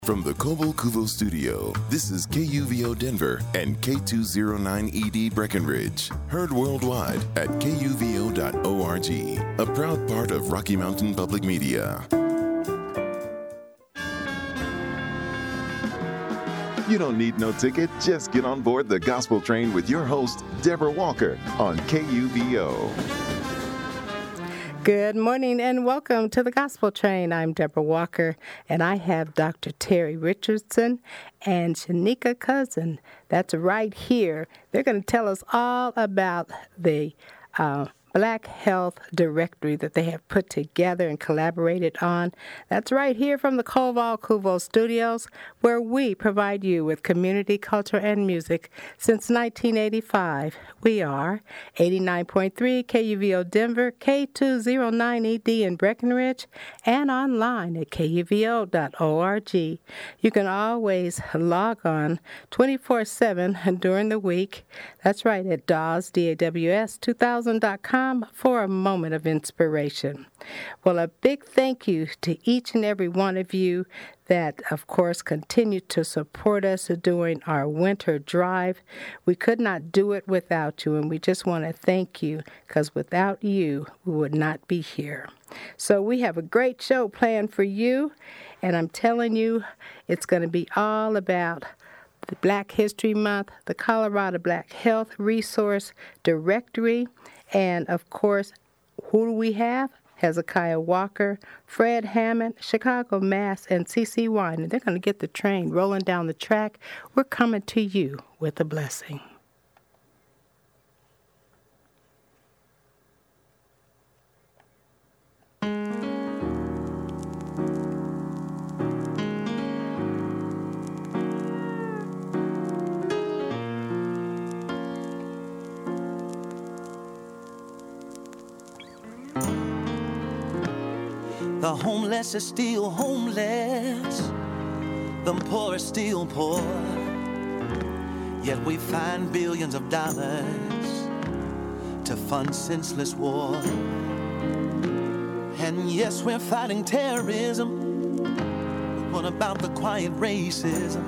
From the Kobo Kuvo studio, this is KUVO Denver and K209ED Breckenridge. Heard worldwide at KUVO.org, a proud part of Rocky Mountain Public Media. You don't need no ticket. Just get on board the gospel train with your host, Deborah Walker, on KUVO. Good morning and welcome to the Gospel Train. I'm Deborah Walker, and I have Dr. Terry Richardson and Shanika Cousin. That's right here. They're going to tell us all about the Black Health Directory that they have put together and collaborated on. That's right here from the Koval Kuvo Studios, where we provide you with community, culture, and music since 1985. We are 89.3 KUVO Denver, K209ED in Breckenridge, and online at KUVO.org. You can always log on 24/7 during the week. That's right, at DAWS2000.com for a moment of inspiration. Well, a big thank you to each and every one of you that, of course, continue to support us during our winter drive. We could not do it without you, and we just want to thank you, because without you, we would not be here. So we have a great show planned for you, and I'm telling you, it's going to be all about the Black History Month, the Colorado Black Health Resource Directory, and, of course, who do we have? Hezekiah Walker, Fred Hammond, Chicago Mass, and CeCe Wine. And they're going to get the train rolling down the track. We're coming to you with a blessing. The homeless are still homeless, the poor are still poor, yet we find billions of dollars to fund senseless war. And yes, we're fighting terrorism, but what about the quiet racism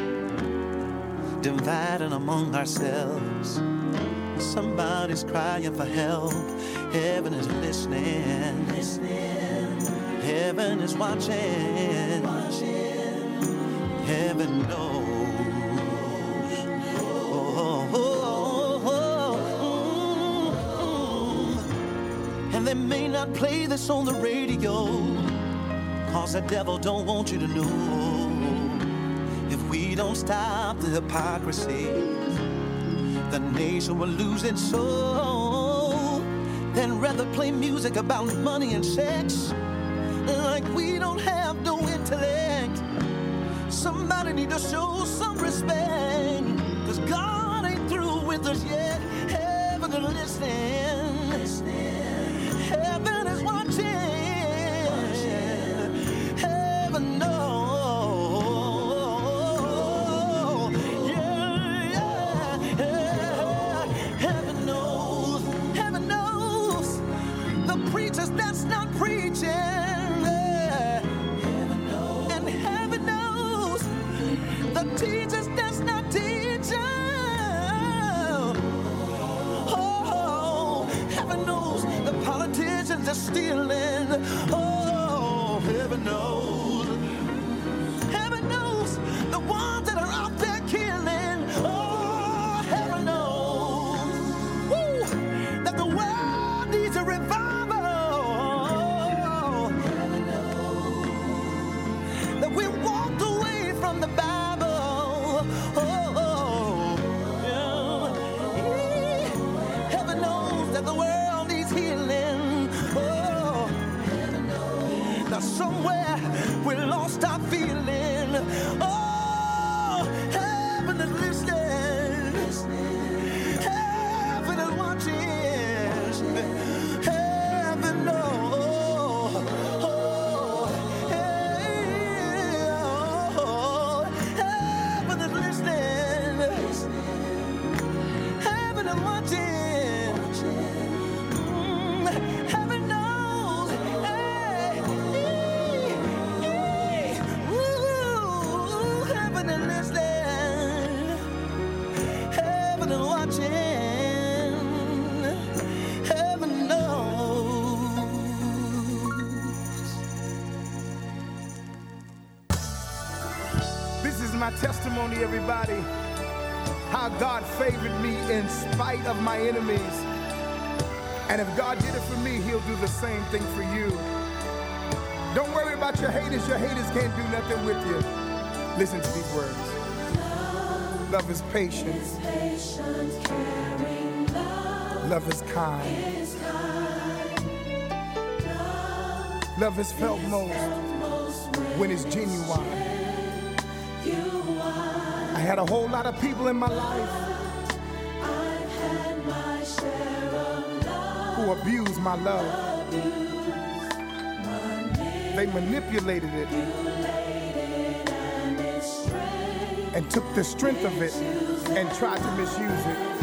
dividing among ourselves? Somebody's crying for help, heaven is listening. Heaven is watching. Heaven knows. And they may not play this on the radio, 'cause the devil don't want you to know. If we don't stop the hypocrisy, the nation will lose its soul. Then rather play music about money and sex, like we don't have no intellect. Somebody need to show some respect, 'cause God ain't through with us yet. Heaven is listening. Heaven is watching. Heaven knows. Yeah. Heaven knows. Heaven knows. The preachers that's not preaching, teachers that's not teaching. Oh, heaven knows the politicians are stealing. Oh, heaven knows. Heaven knows the ones that are out there killing. Oh, heaven knows. Woo, that the world needs a revival. Heaven knows that we walked away from the Bible. Somewhere we lost our feeling. Oh, heaven is listening. Heaven is watching. Heaven knows. Oh, heaven is listening. Heaven is watching. Heaven knows. Woo. my testimony, everybody. How God favored me in spite of my enemies. And if God did it for me, he'll do the same thing for you. Don't worry about your haters. Your haters can't do nothing with you. Listen to these words. Love is patient. Love is kind. Love is felt most when it's genuine. I had a whole lot of people in my life who abused my love. They manipulated it and took the strength of it and tried to misuse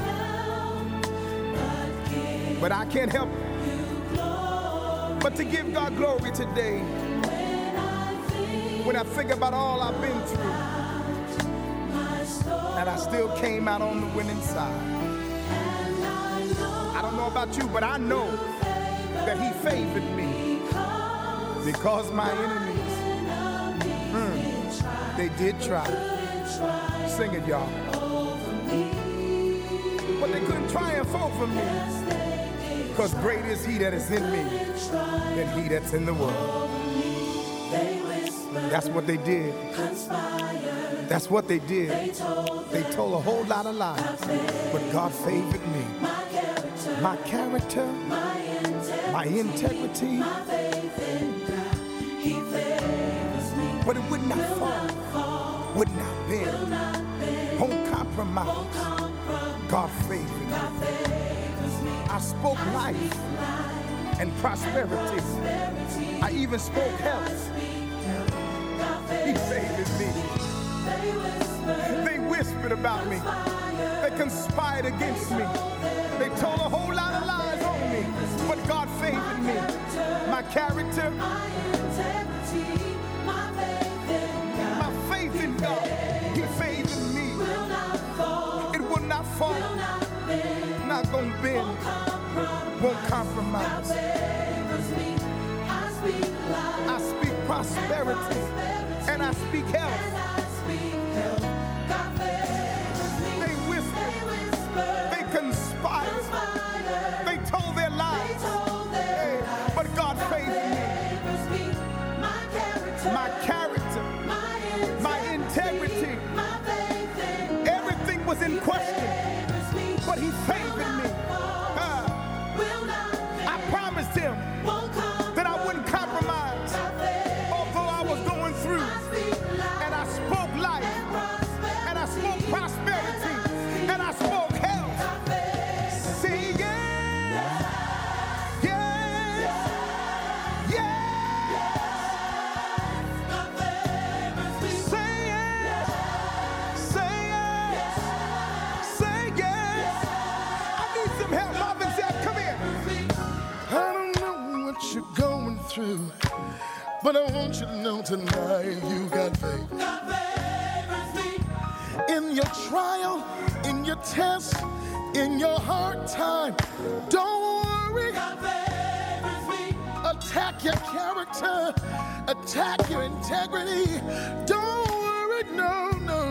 it. But I can't help but to give God glory today when I think about all I've been through, and I still came out on the winning side. I don't know about you, but I know that he favored me because my enemies, they did try. Sing it, y'all. But they couldn't triumph over me, because great is he that is in me than he that's in the world. That's what they did. That's what they did. They told a whole lot of lies, but God favored me. My character, my integrity, but it would not fall, would not bend, won't compromise. God favored me. I spoke life and prosperity. I even spoke health. He favored me. They whispered about me. They conspired against me. They told a whole lot of lies on me. But God favored me. My character, my faith in God, he favored me. It will not fall, not gonna bend, won't compromise. I speak prosperity and I speak health. They whispered, they conspired, they told their lies, but God favored me. My character, my integrity, everything was in question, but he favored me. I promised him that I wouldn't compromise, although I was going through. And I spoke life, and I spoke prosperity, and I spoke health. See, yes, yes, yes. Say yes, say yes, say yes. I need some help. Marvin said, come here. I don't know what you're going through, but I want you to know tonight you got faith. In your trial, in your test, in your hard time, don't worry. Attack your character, attack your integrity. Don't worry, no.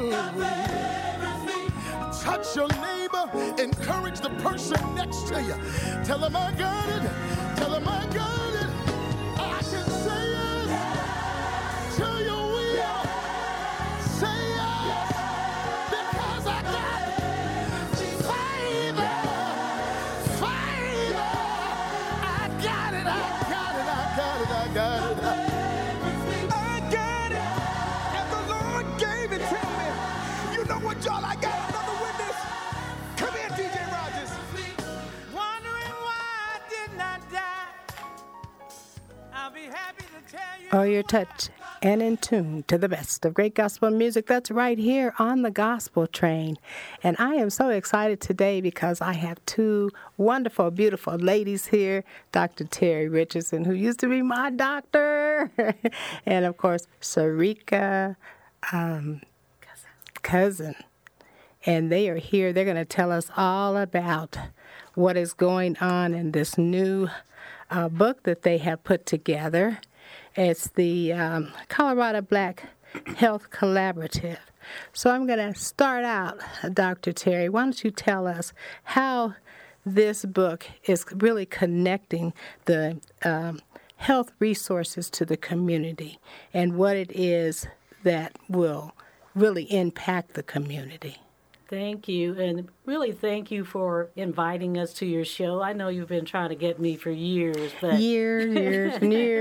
Touch your neighbor, encourage the person next to you. Tell them I got it, tell them I got it. I can say it to your will. Say it because I got favor. I got it. I got it, and the Lord gave it to me. You know what, y'all? I got another witness. Come here, DJ Rogers. Wondering why I did not die. I'll be happy to tell you. Oh, you're touched and in tune to the best of great gospel music. That's right here on the Gospel Train. And I am so excited today because I have two wonderful, beautiful ladies here. Dr. Terry Richardson, who used to be my doctor. And, of course, Sarika Cousin. And they are here. They're going to tell us all about what is going on in this new book that they have put together. It's the Colorado Black Health Collaborative. So I'm going to start out, Dr. Terry. Why don't you tell us how this book is really connecting the health resources to the community and what it is that will really impact the community. Thank you, and really thank you for inviting us to your show. I know you've been trying to get me for years, but years.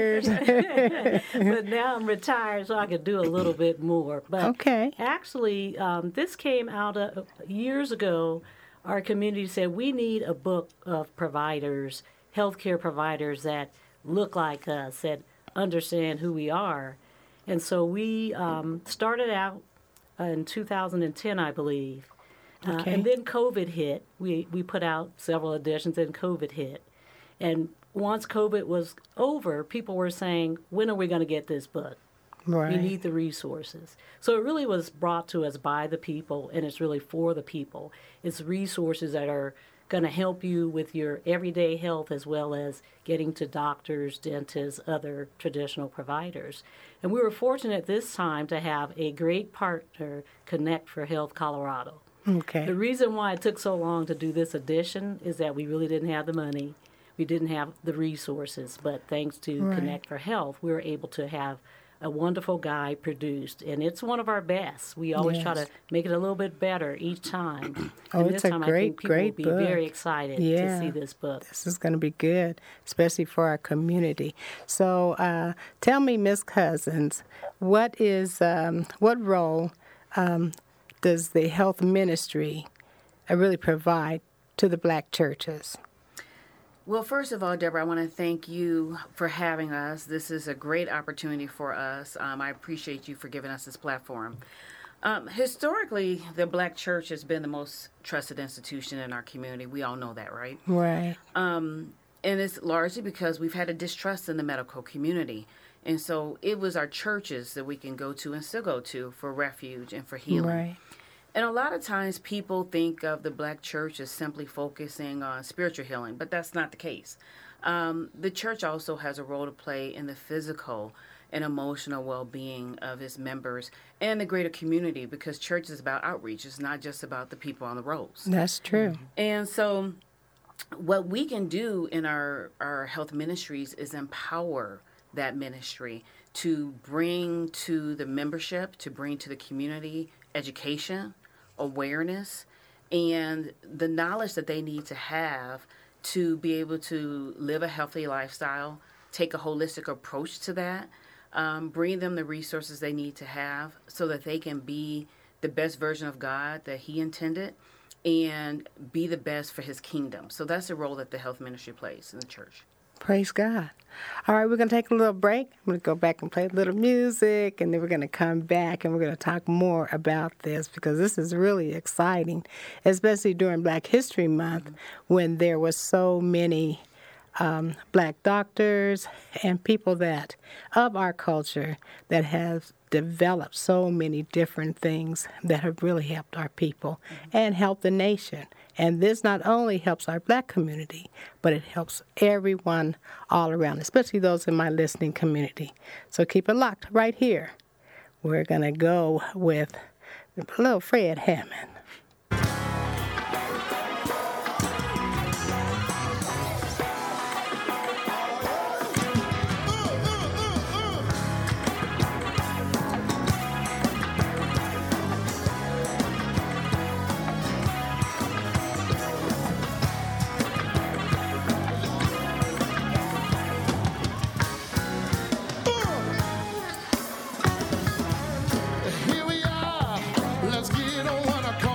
But now I'm retired, so I could do a little bit more. But okay. Actually, this came out years ago. Our community said we need a book of providers, healthcare providers that look like us, that understand who we are, and so we started out in 2010, I believe. Okay. And then COVID hit. We put out several editions, and COVID hit. And once COVID was over, people were saying, when are we going to get this book? Right. We need the resources. So it really was brought to us by the people, and it's really for the people. It's resources that are going to help you with your everyday health as well as getting to doctors, dentists, other traditional providers. And we were fortunate this time to have a great partner, Connect for Health Colorado. Okay. The reason why it took so long to do this edition is that we really didn't have the money. We didn't have the resources, but thanks to Connect for Health, we were able to have a wonderful guide produced, and it's one of our best. We always try to make it a little bit better each time. And it's this time, a great, I think people great will be book. very excited to see this book. This is going to be good, especially for our community. So tell me, Ms. Cousins, what role does the health ministry really provide to the black churches? Well, first of all, Deborah, I want to thank you for having us. This is a great opportunity for us. I appreciate you for giving us this platform. Historically, the black church has been the most trusted institution in our community. We all know that, right? Right. And it's largely because we've had a distrust in the medical community. And so it was our churches that we can go to and still go to for refuge and for healing. Right. And a lot of times people think of the black church as simply focusing on spiritual healing, but that's not the case. The church also has a role to play in the physical and emotional well-being of its members and the greater community, because church is about outreach. It's not just about the people on the roads. That's true. And so what we can do in our health ministries is empower that ministry to bring to the membership, to bring to the community education, awareness, and the knowledge that they need to have to be able to live a healthy lifestyle, take a holistic approach to that, bring them the resources they need to have so that they can be the best version of God that He intended and be the best for His kingdom. So that's the role that the health ministry plays in the church. Praise God. All right, we're going to take a little break. I'm going to go back and play a little music, and then we're going to come back and we're going to talk more about this because this is really exciting, especially during Black History Month when there was so many black doctors and people that of our culture that have developed so many different things that have really helped our people and helped the nation. And this not only helps our black community, but it helps everyone all around, especially those in my listening community. So keep it locked right here. We're going to go with little Fred Hammond. Here we are. Let's get on one accord.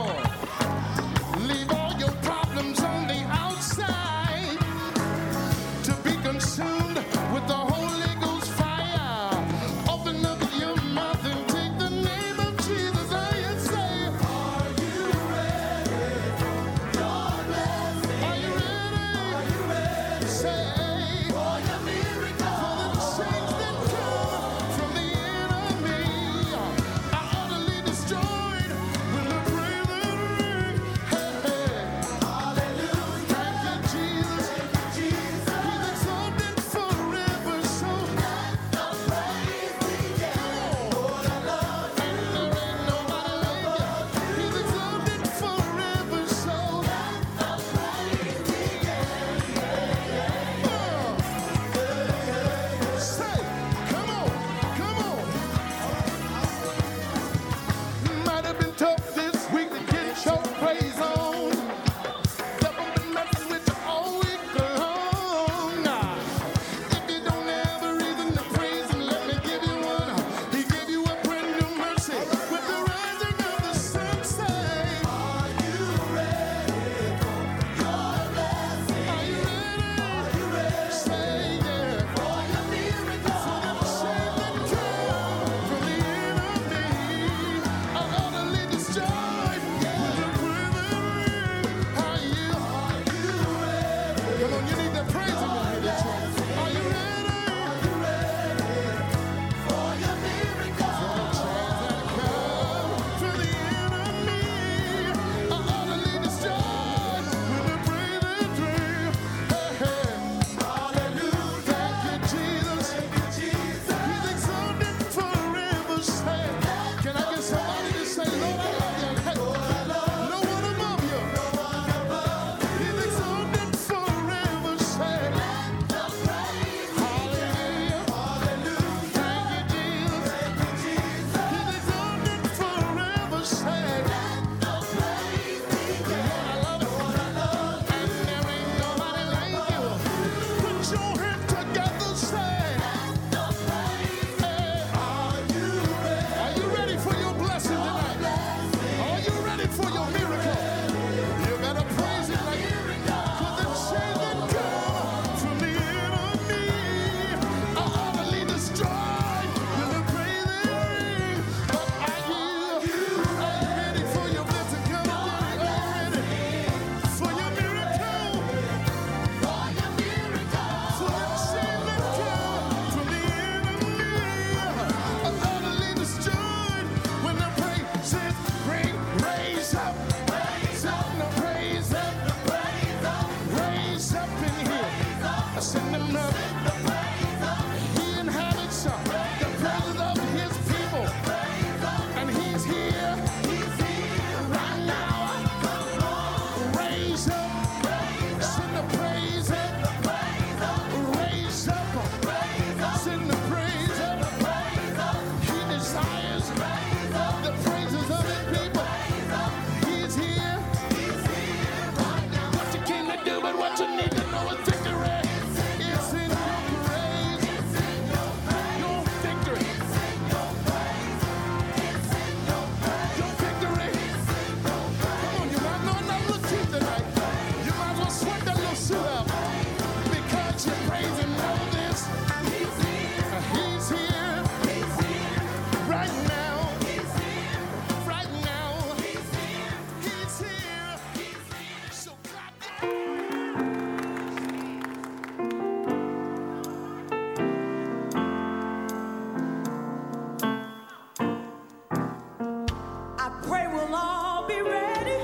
pray we'll all be ready.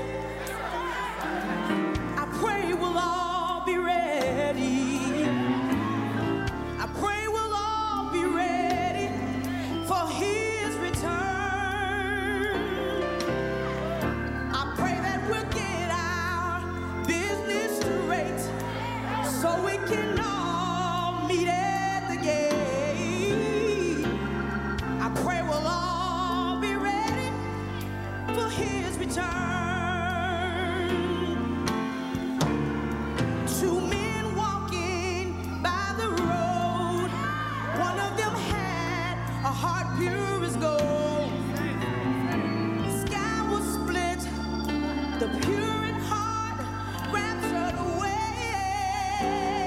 I pray we'll all be ready. I pray we'll all be ready for his return. I pray that we'll get our business straight so we can all meet at the gate. I pray we'll all be ready for his return. Two men walking by the road. One of them had a heart pure as gold. The sky was split, the pure in heart raptured away.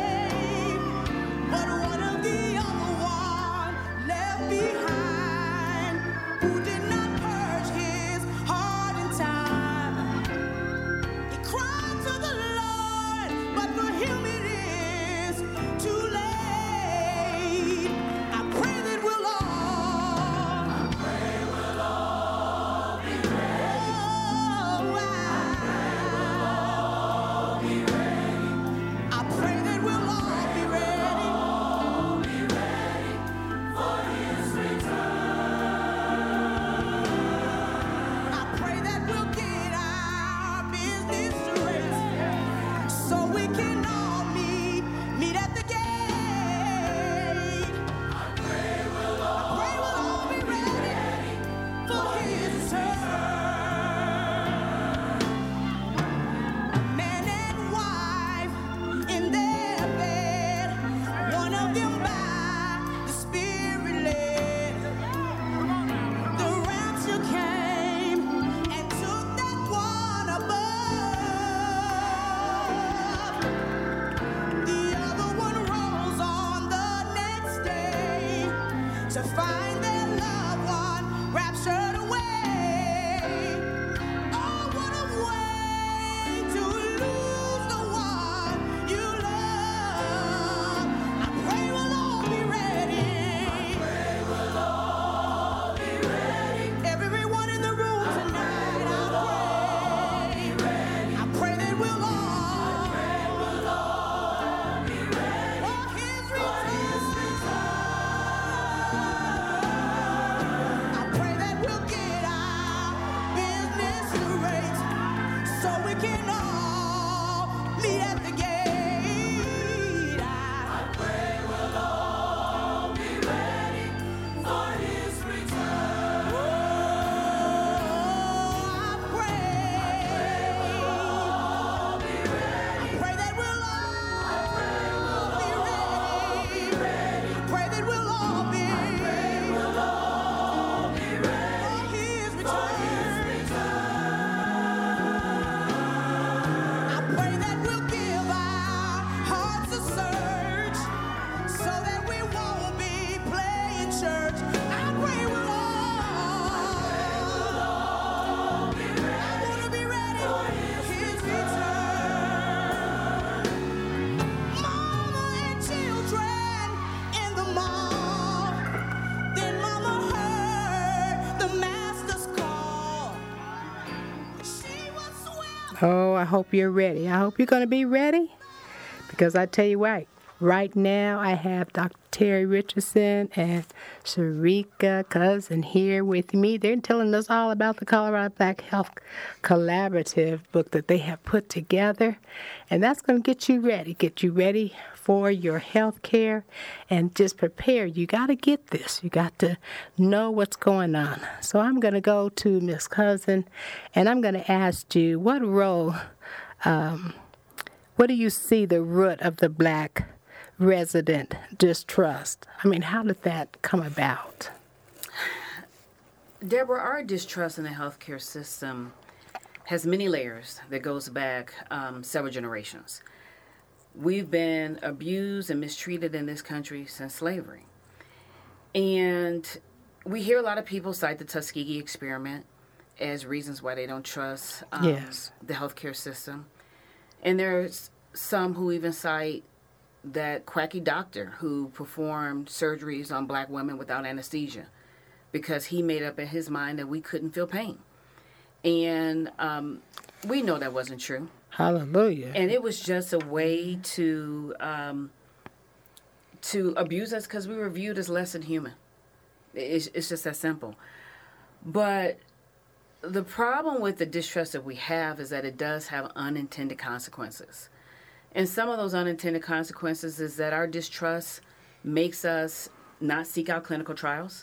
But one of the other one left behind, who did not purge his heart in time. He cried to the Lord, but for him it is too late. I pray that we'll all be ready. I pray that we'll all be ready. For his return. I pray that we'll get our business straight so we can all meet at the gate. I pray we'll all be ready for his return. Man and wife in their bed, one of them by the Spirit led. The rapture came and took that one above. The other one rose on the next day to find their loved one raptured away. Oh, what a way to lose the one you love. I pray we'll all be ready. Everyone in the room tonight, I pray that we'll all be ready for his return. I pray that we'll get our business straight so we can all meet at the gate. I pray we'll all be ready for his return. I pray that we'll all be ready. Pray that we'll all be ready for his return. I pray that we'll give our hearts a search so that we won't be playing church. I pray we'll all be ready. I want to be ready for his return. Mama and children in the mall. Then Mama heard the master's call. She was swept. Oh, I hope you're ready. I hope you're going to be ready. Because I tell you what, right now I have Dr. Terry Richardson and Sharika Cousin here with me. They're telling us all about the Colorado Black Health Collaborative book that they have put together. And that's going to get you ready for your health care and just prepare. You got to get this. You got to know what's going on. So I'm going to go to Miss Cousin and I'm going to ask you what role, what do you see the root of the black resident distrust? I mean, how did that come about? Deborah, our distrust in the healthcare system has many layers that goes back several generations. We've been abused and mistreated in this country since slavery. And we hear a lot of people cite the Tuskegee experiment as reasons why they don't trust the healthcare system. And there's some who even cite that quacky doctor who performed surgeries on black women without anesthesia because he made up in his mind that we couldn't feel pain. And we know that wasn't true. Hallelujah. And it was just a way to abuse us because we were viewed as less than human. It's just that simple. But the problem with the distrust that we have is that it does have unintended consequences. And some of those unintended consequences is that our distrust makes us not seek out clinical trials.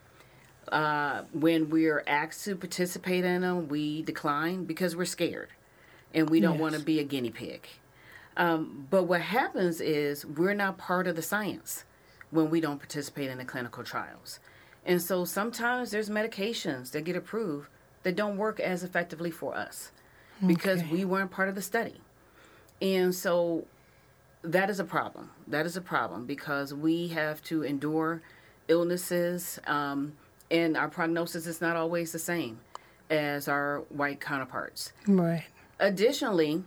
When we're asked to participate in them, we decline because we're scared and we don't want to be a guinea pig. But what happens is we're not part of the science when we don't participate in the clinical trials. And so sometimes there's medications that get approved that don't work as effectively for us because we weren't part of the study. And so that is a problem. That is a problem because we have to endure illnesses, and our prognosis is not always the same as our white counterparts. Right. Additionally,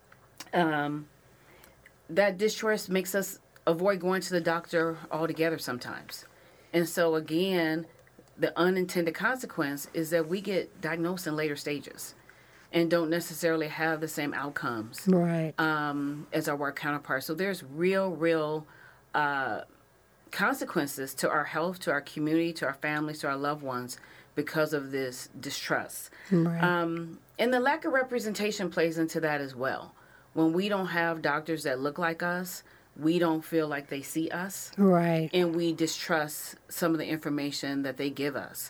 that distrust makes us avoid going to the doctor altogether sometimes. And so again, the unintended consequence is that we get diagnosed in later stages and don't necessarily have the same outcomes as our white counterparts. So there's real consequences to our health, to our community, to our families, to our loved ones because of this distrust. Right. And the lack of representation plays into that as well. When we don't have doctors that look like us, we don't feel like they see us. Right. And we distrust some of the information that they give us.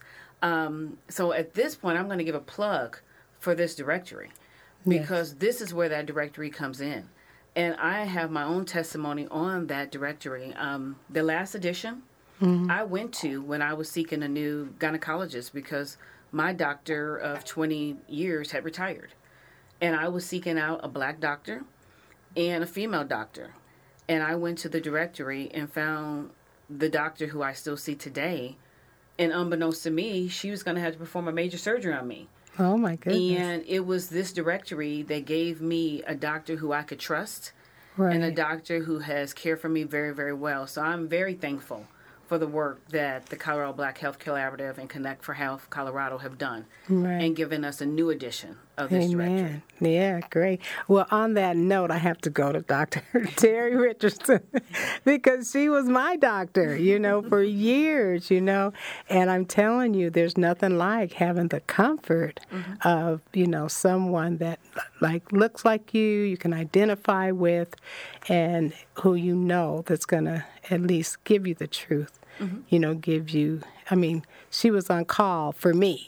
So at this point, I'm going to give a plug for this directory because this is where that directory comes in. And I have my own testimony on that directory. The last edition I went to when I was seeking a new gynecologist because my doctor of 20 years had retired. And I was seeking out a black doctor and a female doctor. And I went to the directory and found the doctor who I still see today. And unbeknownst to me, she was going to have to perform a major surgery on me. Oh, my goodness. And it was this directory that gave me a doctor who I could trust and a doctor who has cared for me very, very well. So I'm very thankful for the work that the Colorado Black Health Collaborative and Connect for Health Colorado have done and given us a new edition of this directory. Yeah, great. Well, on that note, I have to go to Dr. Terry Richardson because she was my doctor, for years, and I'm telling you, there's nothing like having the comfort of, someone that looks like you can identify with, and who that's going to at least give you the truth. Give you, she was on call for me,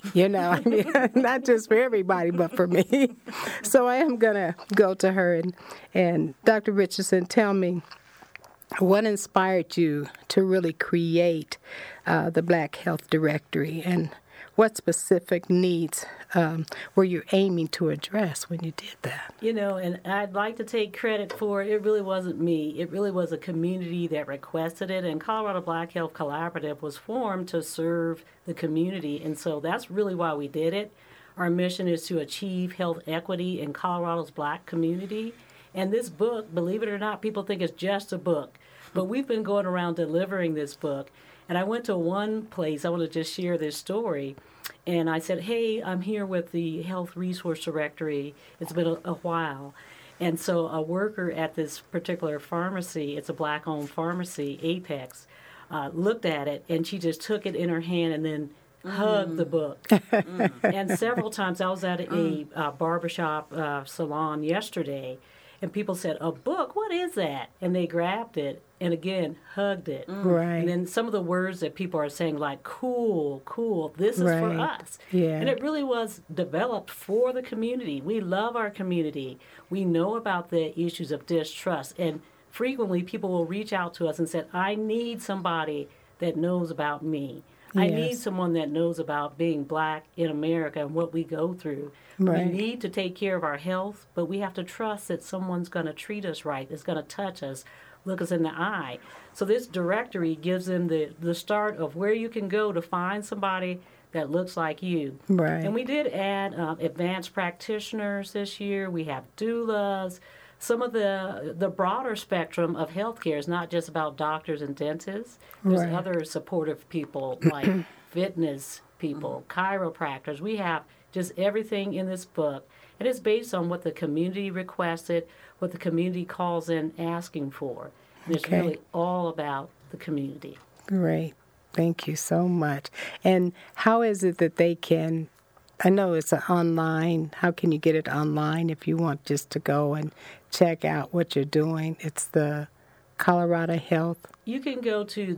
not just for everybody, but for me. So I am going to go to her and Dr. Richardson, tell me what inspired you to really create the Black Health Directory and what specific needs were you aiming to address when you did that? And I'd like to take credit for it. It really wasn't me. It really was a community that requested it, and Colorado Black Health Collaborative was formed to serve the community, and so that's really why we did it. Our mission is to achieve health equity in Colorado's black community, and this book, believe it or not, people think it's just a book, but we've been going around delivering this book. And I went to one place, I want to just share this story, and I said, hey, I'm here with the Health Resource Directory. It's been a while. And so a worker at this particular pharmacy, it's a black-owned pharmacy, Apex, looked at it, and she just took it in her hand and then hugged the book. And several times, I was at a barbershop salon yesterday, and people said, a book? What is that? And they grabbed it and, again, hugged it. Right. And then some of the words that people are saying, like, cool, this is for us. Yeah. And it really was developed for the community. We love our community. We know about the issues of distrust. And frequently people will reach out to us and say, I need somebody that knows about me. I need someone that knows about being black in America and what we go through. Right. We need to take care of our health, but we have to trust that someone's going to treat us right, that's going to touch us, look us in the eye. So this directory gives them the start of where you can go to find somebody that looks like you. Right. And we did add advanced practitioners this year. We have doulas. Some of the broader spectrum of healthcare is not just about doctors and dentists. There's other supportive people like fitness people, chiropractors. We have just everything in this book. And it's based on what the community requested, what the community calls in asking for. And it's really all about the community. Great. Thank you so much. And how is it that they can, I know it's online, how can you get it online if you want just to go and check out what you're doing? It's the Colorado Health. You can go to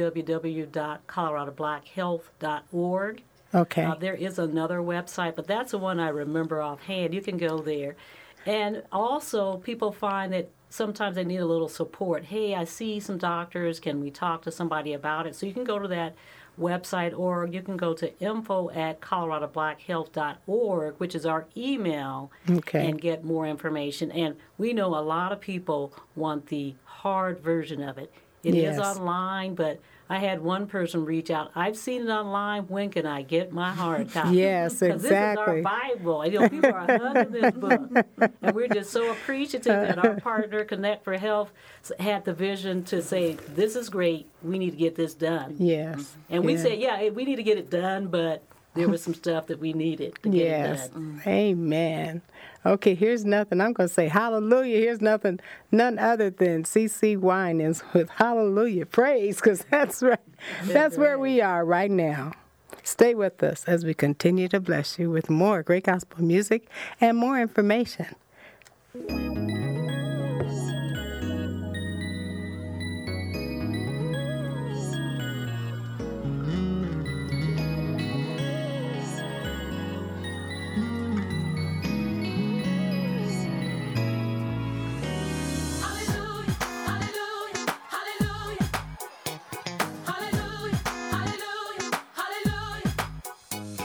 www.coloradoblackhealth.org. Okay. There is another website, but that's the one I remember offhand. You can go there. And also, people find that sometimes they need a little support. Hey, I see some doctors. Can we talk to somebody about it? So you can go to that website, or you can go to info@coloradoblackhealth.org, which is our email, and get more information. And we know a lot of people want the hard version of it. It is online, but I had one person reach out. I've seen it online. When can I get my hard copy? Yes, exactly. Because this is our Bible. You know, people are hugging this book. And we're just so appreciative that our partner, Connect for Health, had the vision to say, this is great. We need to get this done. Yes. And we said, we need to get it done, but there was some stuff that we needed to get it done. Amen. Okay, here's nothing. I'm going to say hallelujah. Here's nothing, none other than CeCe Winans with hallelujah praise, because that's right. That's where we are right now. Stay with us as we continue to bless you with more great gospel music and more information.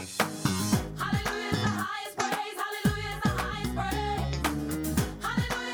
Hallelujah is the highest praise. Hallelujah is the highest praise.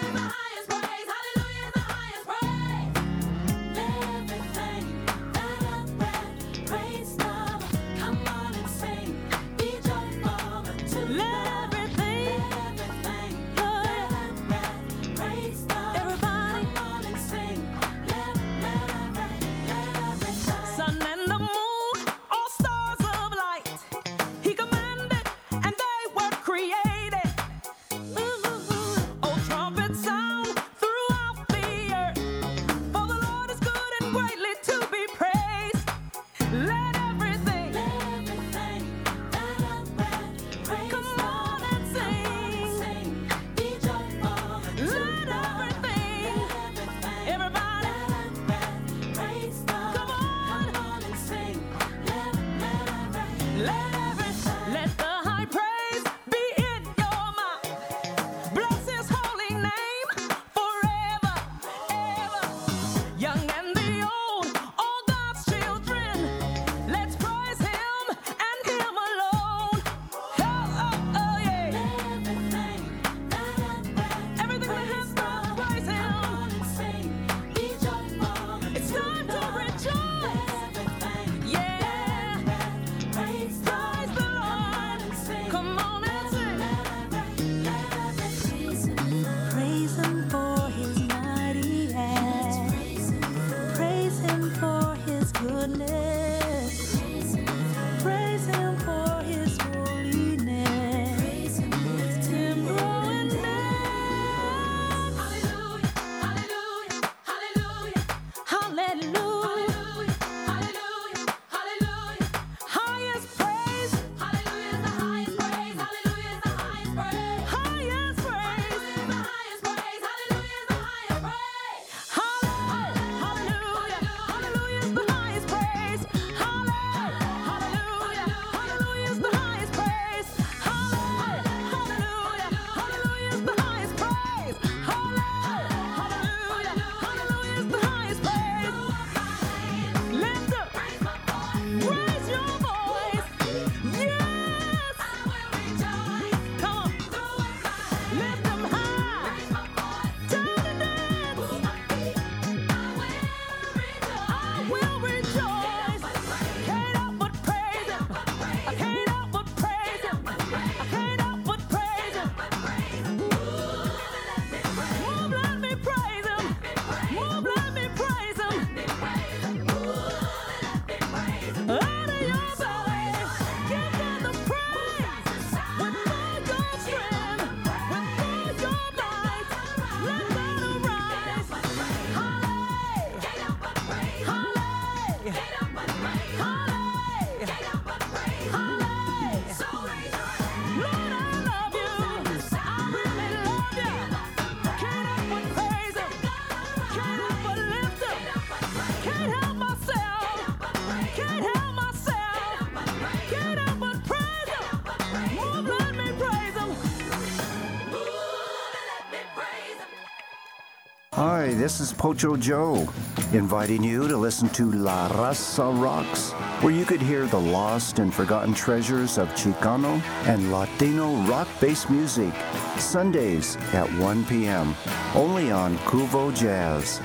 Hi, this is Pocho Joe, inviting you to listen to La Raza Rocks, where you could hear the lost and forgotten treasures of Chicano and Latino rock-based music, Sundays at 1 p.m., only on Cuvo Jazz.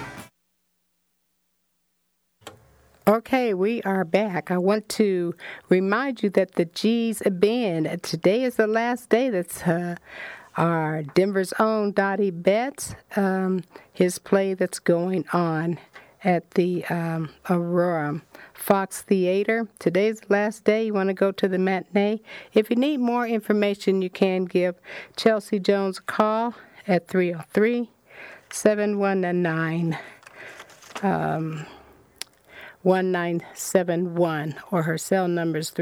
Okay, we are back. I want to remind you that the G's Band, today is the last day. That's our Denver's own Dottie Betts, his play that's going on at the Aurora Fox Theater. Today's the last day. You want to go to the matinee. If you need more information, you can give Chelsea Jones a call at 303-719 1971, or her cell number is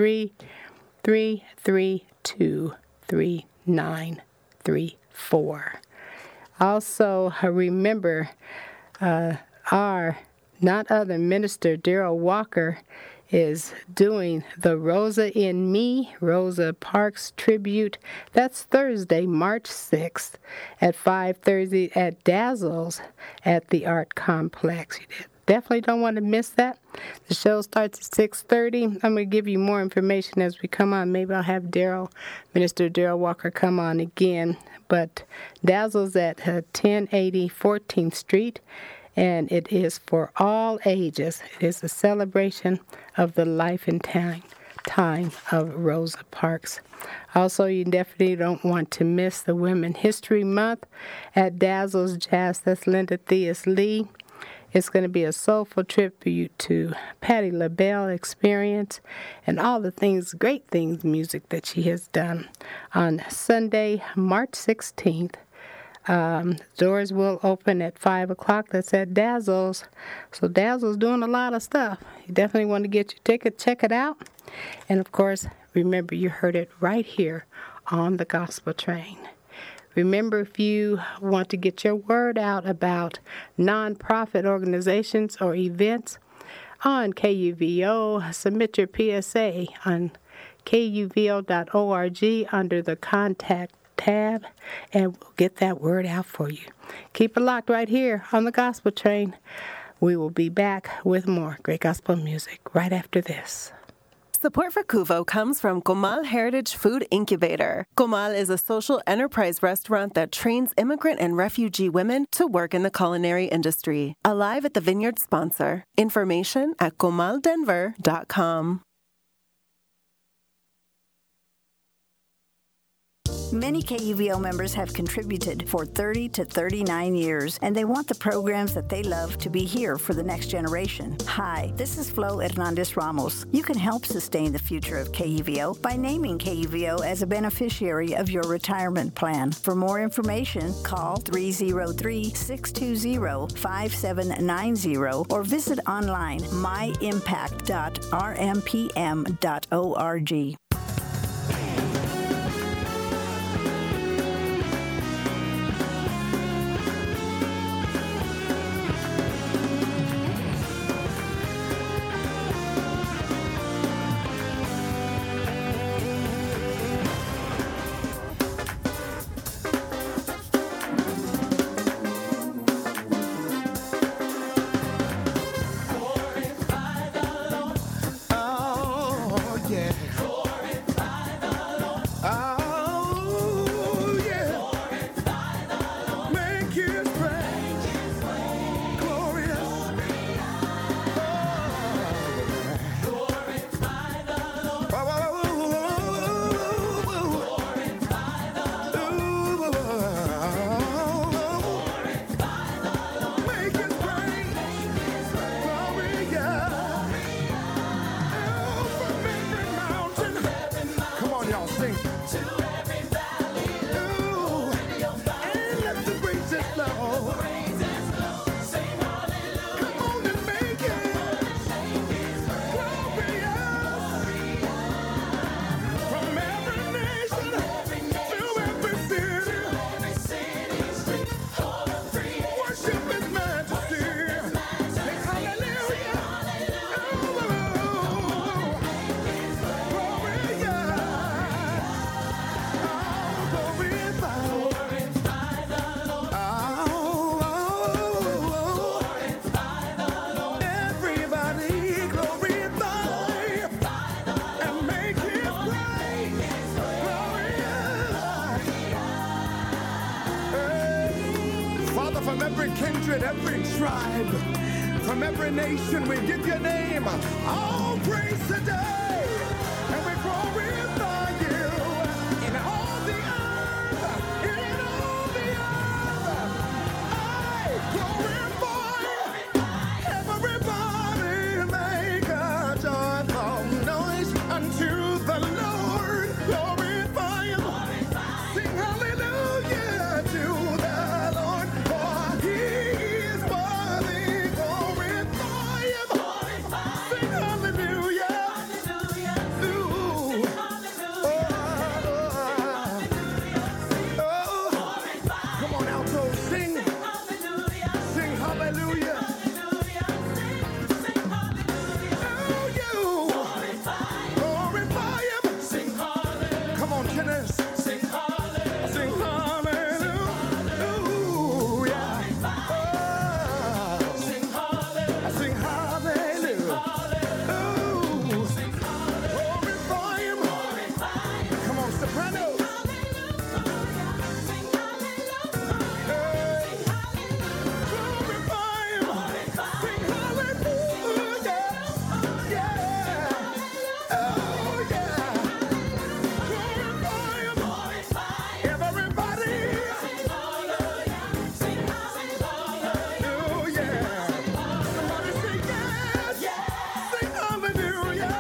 303-332-3934. Also, remember our not other minister, Daryl Walker, is doing the Rosa in Me, Rosa Parks tribute. That's Thursday, March 6th at 5:30 at Dazzles at the Art Complex. You definitely don't want to miss that. The show starts at 6:30. I'm going to give you more information as we come on. Maybe I'll have Minister Daryl Walker come on again. But Dazzles at 1080 14th Street, and it is for all ages. It is a celebration of the life and time of Rosa Parks. Also, you definitely don't want to miss the Women History Month at Dazzles Jazz. That's Linda Theus Lee. It's going to be a soulful tribute to Patti LaBelle experience and all the things, great things, music that she has done. On Sunday, March 16th, doors will open at 5 o'clock. That's at Dazzles. So Dazzles doing a lot of stuff. You definitely want to get your ticket, check it out. And, of course, remember you heard it right here on the Gospel Train. Remember, if you want to get your word out about nonprofit organizations or events on KUVO, submit your PSA on kuvo.org under the Contact tab, and we'll get that word out for you. Keep it locked right here on the Gospel Train. We will be back with more great gospel music right after this. Support for Cuvo comes from Comal Heritage Food Incubator. Comal is a social enterprise restaurant that trains immigrant and refugee women to work in the culinary industry. Alive at the Vineyard sponsor. Information at comaldenver.com. Many KUVO members have contributed for 30 to 39 years, and they want the programs that they love to be here for the next generation. Hi, this is Flo Hernandez Ramos. You can help sustain the future of KUVO by naming KUVO as a beneficiary of your retirement plan. For more information, call 303-620-5790 or visit online myimpact.rmpm.org. Sing. from every kindred, every tribe, from every nation. We give your name all praise today, and we glorify you in all the earth, in all the earth. I glorify. Everybody make a joyful noise unto the Lord. Glorify him. Sing hallelujah to the Lord, for he is worthy. Glorify him. Sing hallelujah. Ooh. Come on, alto, sing. Sing hallelujah. Glorify him. Sing hallelujah. Come on, tenors. Sing hallelujah. Sing hallelujah. Sing hallelujah. Sing hallelujah. Glorify him. Come on, sopranos. Hey. Glorify him. Sing hallelujah. Yeah. Oh, yeah. Glorify him. Everybody. Oh, yeah. Somebody say yes. Sing hallelujah.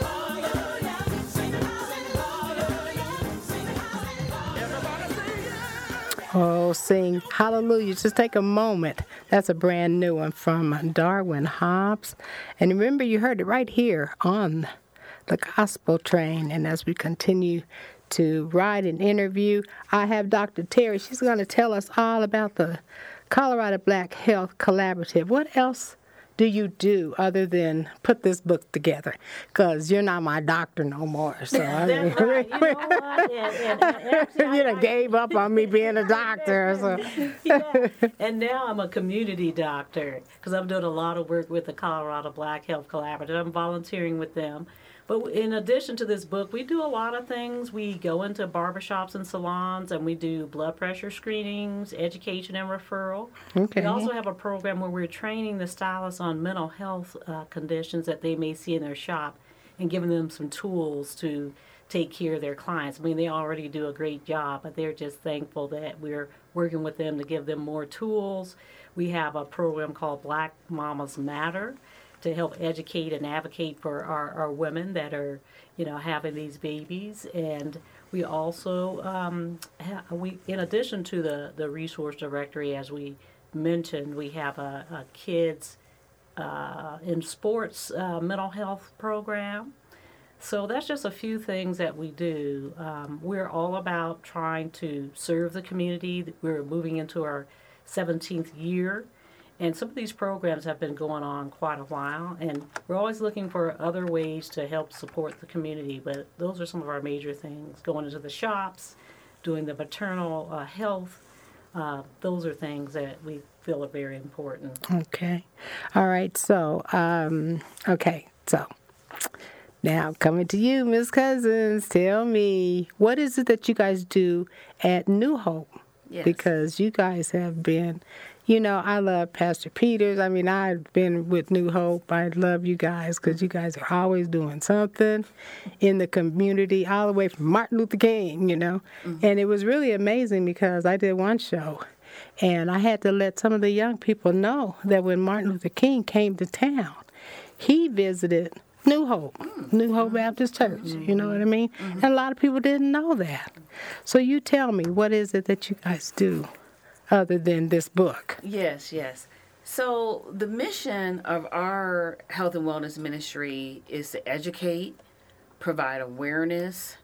Everybody say yes. Oh, sing hallelujah. Just take a moment. That's a brand new one from Darwin Hobbs. And remember, you heard it right here on the Gospel Train. And as we continue to ride and interview, I have Dr. Terry. She's going to tell us all about the Colorado Black Health Collaborative. What else do you do other than put this book together? Because you're not my doctor no more. So That's right. You know what? And actually, you done gave up on me being a doctor. So. Yeah. And now I'm a community doctor because I'm doing a lot of work with the Colorado Black Health Collaborative. I'm volunteering with them. But in addition to this book, we do a lot of things. We go into barbershops and salons, and we do blood pressure screenings, education, and referral. Okay. We also have a program where we're training the stylists on mental health conditions that they may see in their shop and giving them some tools to take care of their clients. I mean, they already do a great job, but they're just thankful that we're working with them to give them more tools. We have a program called Black Mamas Matter to help educate and advocate for our women that are, having these babies. And we also, in addition to the resource directory, as we mentioned, we have a kids in sports mental health program. So that's just a few things that we do. We're all about trying to serve the community. We're moving into our 17th year. And some of these programs have been going on quite a while, and we're always looking for other ways to help support the community. But those are some of our major things: going into the shops, doing the maternal health. Those are things that we feel are very important. Okay. All right. So, So, now coming to you, Ms. Cousins, tell me, what is it that you guys do at New Hope? Yes. Because you guys have been... I love Pastor Peters. I mean, I've been with New Hope. I love you guys because you guys are always doing something in the community, all the way from Martin Luther King, Mm-hmm. And it was really amazing because I did one show, and I had to let some of the young people know that when Martin Luther King came to town, he visited New Hope Baptist Church. Mm-hmm. You know what I mean? Mm-hmm. And a lot of people didn't know that. So you tell me, what is it that you guys do other than this book? Yes. So the mission of our health and wellness ministry is to educate, provide awareness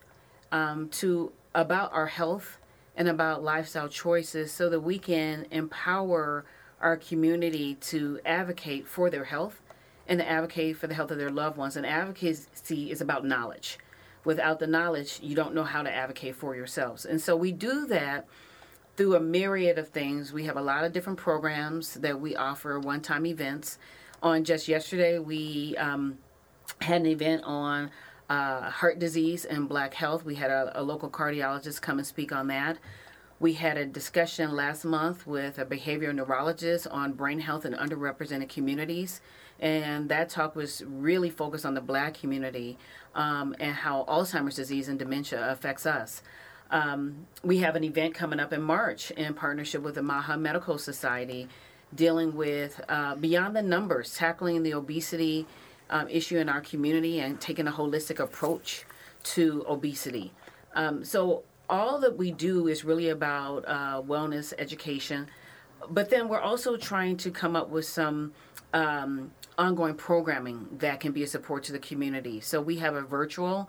about our health and about lifestyle choices so that we can empower our community to advocate for their health and to advocate for the health of their loved ones. And advocacy is about knowledge. Without the knowledge, you don't know how to advocate for yourselves. And so we do that through a myriad of things. We have a lot of different programs that we offer, one-time events. On just yesterday, we had an event on heart disease and black health. We had a local cardiologist come and speak on that. We had a discussion last month with a behavioral neurologist on brain health in underrepresented communities. And that talk was really focused on the Black community and how Alzheimer's disease and dementia affects us. We have an event coming up in March in partnership with the Maha Medical Society dealing with Beyond the Numbers, tackling the obesity issue in our community and taking a holistic approach to obesity. So all that we do is really about wellness education, but then we're also trying to come up with some ongoing programming that can be a support to the community. So we have a virtual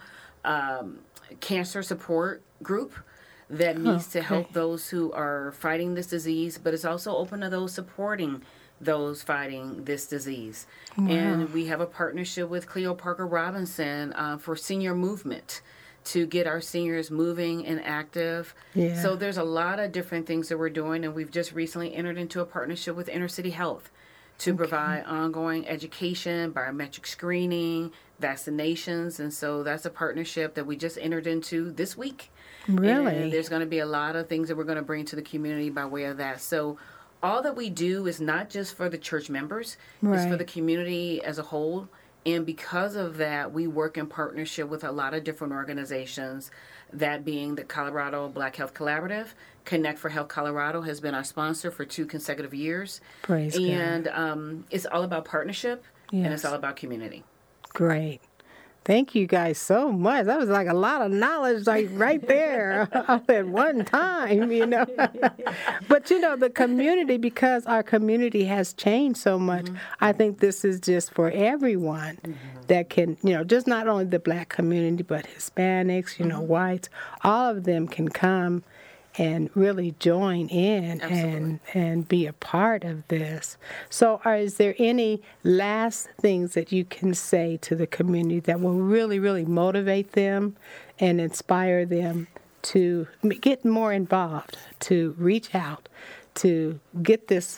cancer support group that needs to help those who are fighting this disease, but it's also open to those supporting those fighting this disease. Wow. And we have a partnership with Cleo Parker Robinson for Senior Movement to get our seniors moving and active. Yeah. So there's a lot of different things that we're doing, and we've just recently entered into a partnership with Inner City Health to provide ongoing education, biometric screening, vaccinations, and so that's a partnership that we just entered into this week. Really? And there's going to be a lot of things that we're going to bring to the community by way of that. So all that we do is not just for the church members, it's for the community as a whole. And because of that, we work in partnership with a lot of different organizations, that being the Colorado Black Health Collaborative. Connect for Health Colorado has been our sponsor for 2 consecutive years. Praise God. And it's all about partnership, and it's all about community. Great. Thank you guys so much. That was like a lot of knowledge right there at one time, But, the community, because our community has changed so much, I think this is just for everyone that can, just not only the Black community, but Hispanics, whites, all of them can come and really join in and be a part of this. So is there any last things that you can say to the community that will really, really motivate them and inspire them to get more involved, to reach out, to get this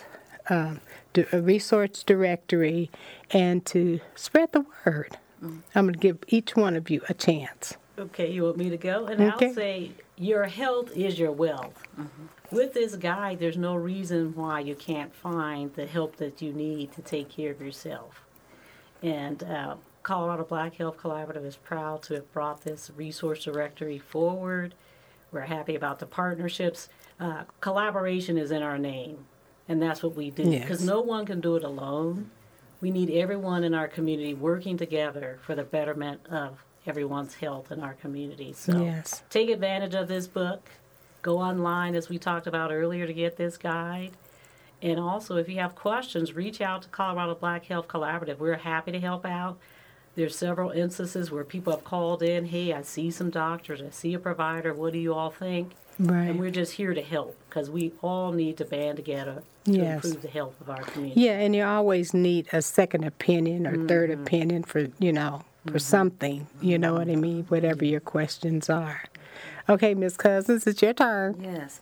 resource directory and to spread the word? I'm going to give each one of you a chance. Okay, you want me to go? And I'll say your health is your wealth. With this guide, there's no reason why you can't find the help that you need to take care of yourself. And Colorado Black Health Collaborative is proud to have brought this resource directory forward. We're happy about the partnerships. Collaboration is in our name, and that's what we do. Because no one can do it alone. We need everyone in our community working together for the betterment of everyone's health in our community. So take advantage of this book. Go online, as we talked about earlier, to get this guide. And also, if you have questions, reach out to Colorado Black Health Collaborative. We're happy to help out. There's several instances where people have called in, hey, I see some doctors, I see a provider, what do you all think? Right. And we're just here to help because we all need to band together to improve the health of our community. Yeah, and you always need a second opinion or third opinion for, for something, you know what I mean, whatever your questions are. Okay, Ms. Cousins, it's your turn. Yes.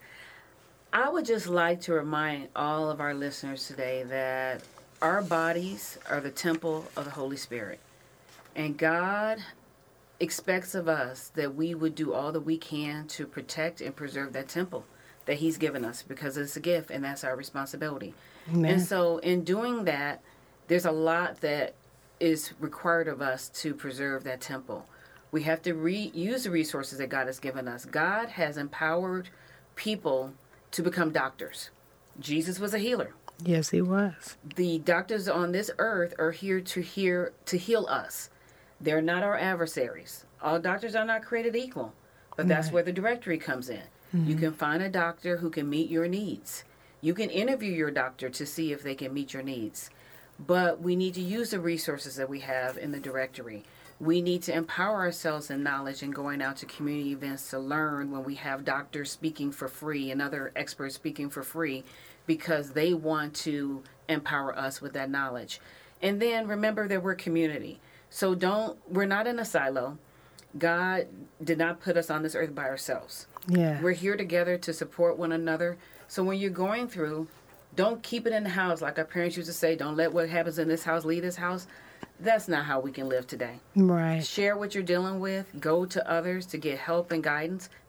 I would just like to remind all of our listeners today that our bodies are the temple of the Holy Spirit. And God expects of us that we would do all that we can to protect and preserve that temple that He's given us because it's a gift and that's our responsibility. Amen. And so in doing that, there's a lot that is required of us to preserve that temple. We have to use the resources that God has given us. God has empowered people to become doctors. Jesus was a healer. Yes, He was. The doctors on this earth are here to heal us. They're not our adversaries. All doctors are not created equal, but that's where the directory comes in. You can find a doctor who can meet your needs. You can interview your doctor to see if they can meet your needs. But we need to use the resources that we have in the directory. We need to empower ourselves in knowledge and going out to community events to learn when we have doctors speaking for free and other experts speaking for free because they want to empower us with that knowledge. And then remember that we're community. So we're not in a silo. God did not put us on this earth by ourselves. Yeah. We're here together to support one another. So when you're going through, don't keep it in the house. Like our parents used to say, don't let what happens in this house leave this house. That's not how we can live today. Right. Share what you're dealing with. Go to others to get help and guidance.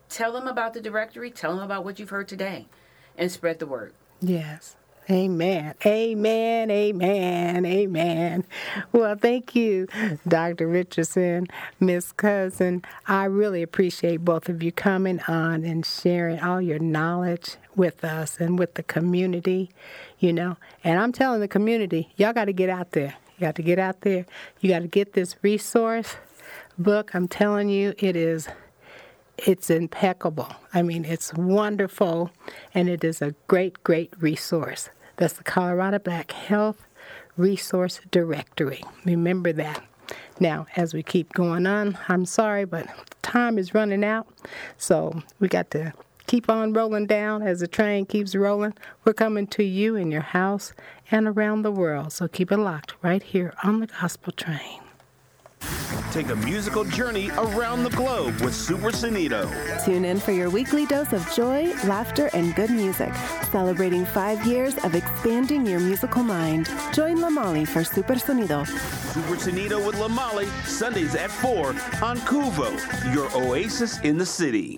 tell them about the directory, tell them about what you've heard today, and spread the word. Yes. Amen. Amen. Amen. Amen. Well, thank you, Dr. Richardson, Miss Cousin. I really appreciate both of you coming on and sharing all your knowledge with us and with the community, you know. And I'm telling the community, y'all got to get out there. You got to get out there. You got to get this resource book. I'm telling you, it's impeccable. I mean, it's wonderful, and it is a great, great resource. That's the Colorado Black Health Resource Directory. Remember that. Now, as we keep going on, I'm sorry, but time is running out, so we got to keep on rolling down as the train keeps rolling. We're coming to you in your house and around the world, so keep it locked right here on the Gospel Train. Take a musical journey around the globe with Super Sonido. Tune in for your weekly dose of joy, laughter, and good music, celebrating 5 years of expanding your musical mind. Join Lamali for Super Sonido. Super Sonido with Lamali, Sundays at 4 on Kuvo, your oasis in the city.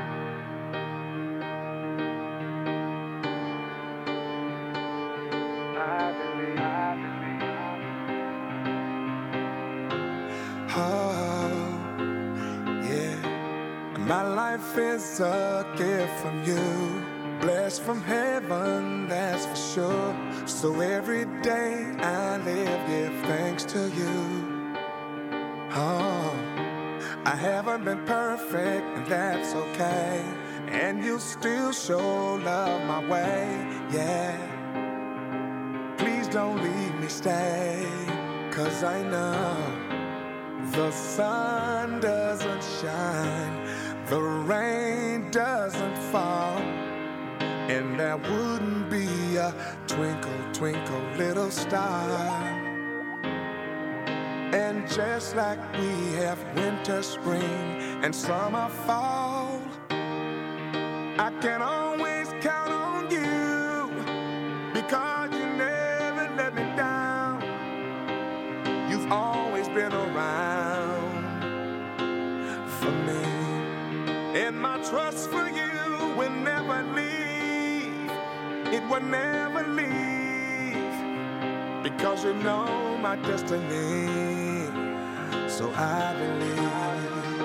Is a gift from you, blessed from heaven, that's for sure. So every day I live, give thanks to you. Oh, I haven't been perfect, and that's okay. And you still show love my way, yeah. Please don't leave me, stay, 'cause I know the sun doesn't shine, the rain doesn't fall, and there wouldn't be a twinkle, twinkle, little star. And just like we have winter, spring, and summer, fall, I can always count on you, because you never let me down. You've always been around for me. And my trust for you will never leave. It will never leave. Because you know my destiny. So I believe.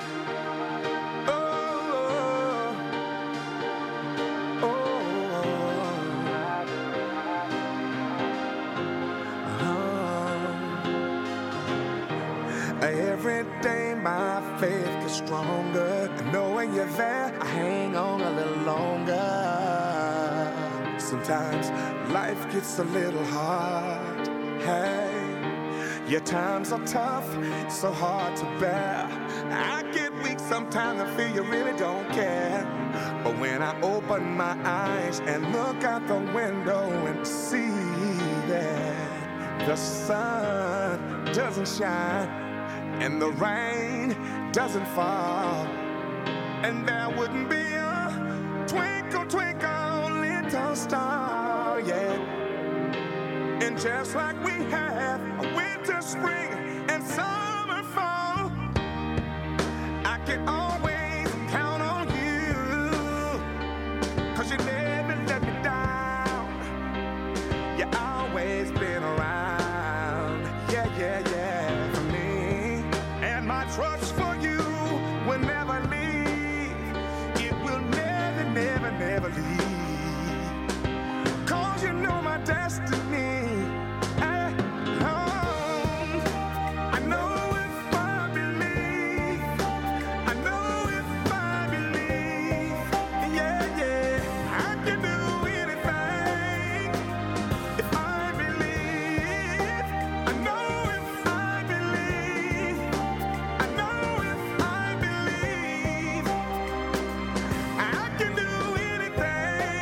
Oh, oh, oh. Every day my faith gets stronger. Knowing you're there, I hang on a little longer. Sometimes life gets a little hard. Hey, your times are tough, so hard to bear. I get weak sometimes, I feel you really don't care. But when I open my eyes and look out the window and see that the sun doesn't shine and the rain doesn't fall, and there wouldn't be a twinkle, twinkle, little star, yeah. And just like we have a winter, spring, and summer, fall, I can always count on you, 'cause you never let me down. You always been around, yeah, yeah, yeah, for me. And my trust for you will never leave. It will never, never, never leave. 'Cause you know my destiny. I know if I believe, I know if I believe, yeah, yeah, I can do anything. If I believe, I know if I believe, I know if I believe, I can do anything.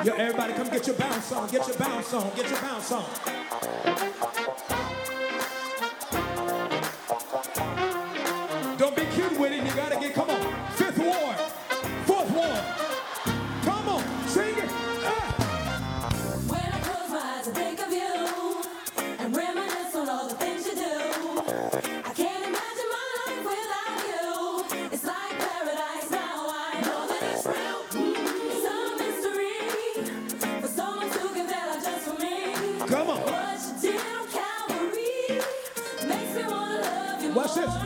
Yo, everybody come get your bounce on, get your bounce on, get your bounce on. Don't be cute with it, you gotta get, come on. Fifth ward, fourth ward. Come on, sing it. When I close my eyes, I think of you and reminisce on all the things you do. I can't imagine my life without you. It's like paradise now. I know that it's real. It's a mystery for someone to give that up just for me. Come on. What you did on Calvary makes me wanna love you more. Watch this.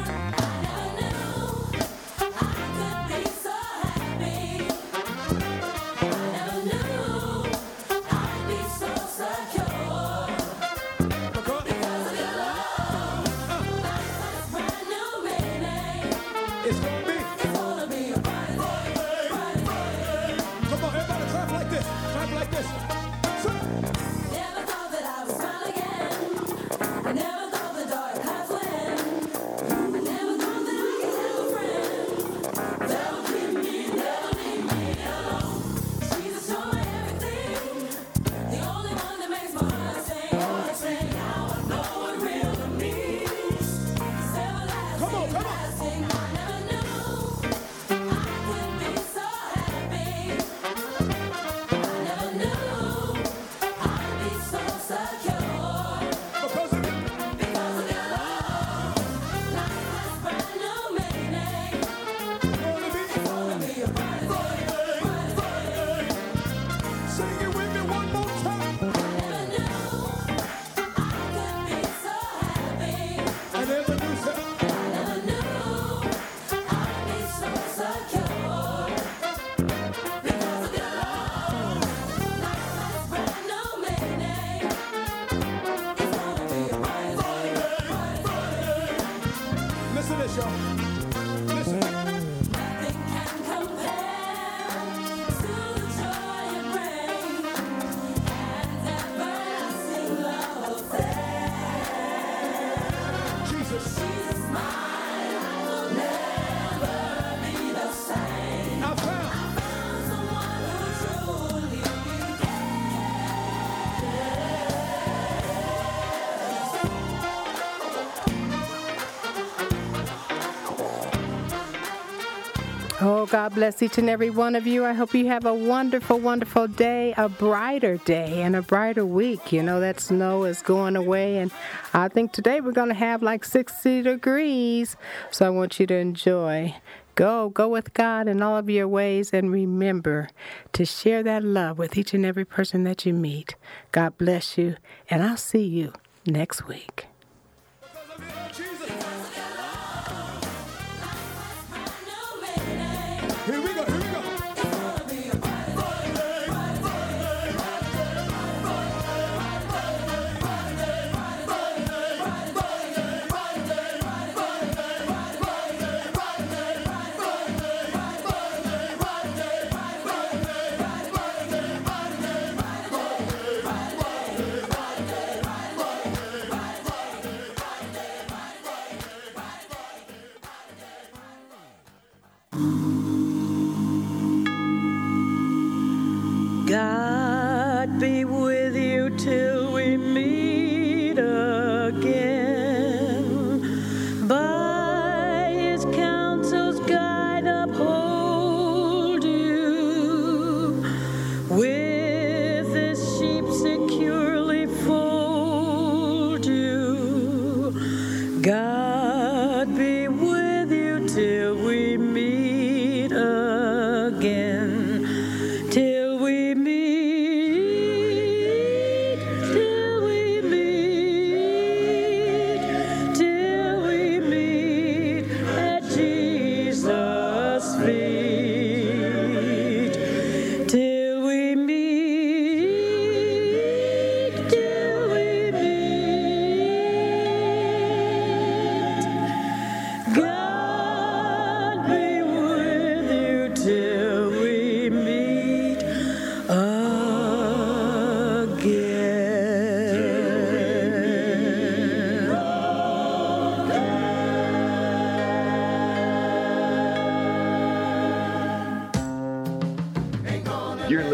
Oh, God bless each and every one of you. I hope you have a wonderful, wonderful day, a brighter day, and a brighter week. You know, that snow is going away, and I think today we're going to have like 60 degrees. So I want you to enjoy. Go with God in all of your ways, and remember to share that love with each and every person that you meet. God bless you, and I'll see you next week. Here we go, here we go.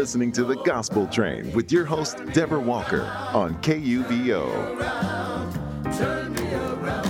listening to The Gospel Train with your host, Deborah Walker, on KUVO. Turn me around.